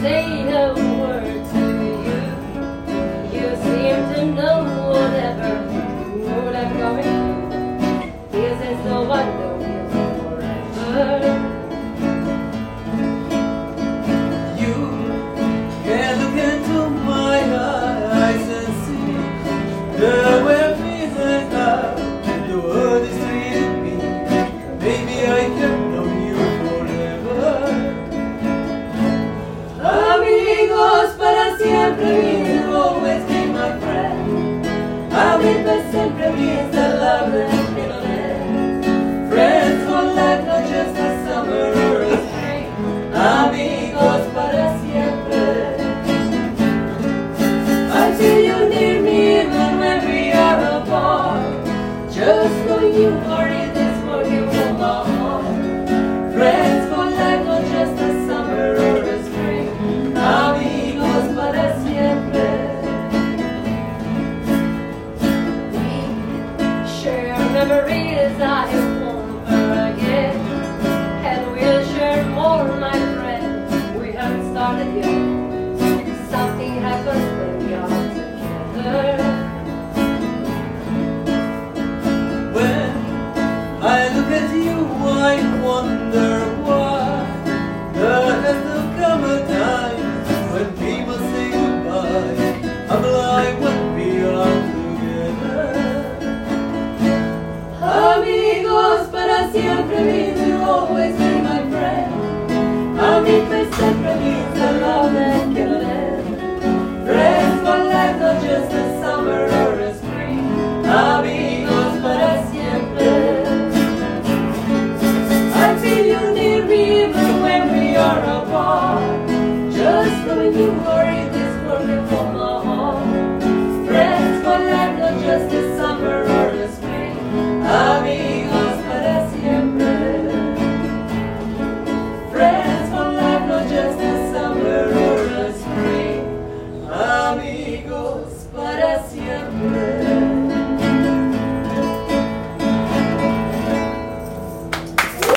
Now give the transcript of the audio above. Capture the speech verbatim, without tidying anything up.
say a word to you. You seem to know whatever, what I'm going through. This is no wonder we'll forever. You can look into my eyes and see the way I'm feeling now. The world is treating me. Maybe I can know you forever. Amigos para siempre, will always be my friend. Amigos siempre means the love that will end. Friends for life, not just a summer or a spring. Amigos para siempre. I feel you near me even when we are apart. Just knowing you are in this world, you hold my heart. Friends for life, not just a summer or a spring. Amigos para siempre. Share memories I won't forget, and we'll share more, my friend. We haven't started yet. Something happens when we are together. When I look at you, I wonder why there has to come a time when people say goodbye. I'm alive when we are together. Amigos para siempre means you'll always be my friend. Amigos siempre means the love that can end. Friends for life, not just a summer or a spring. Amigos para siempre. I feel you near me even when we are apart. Just knowing you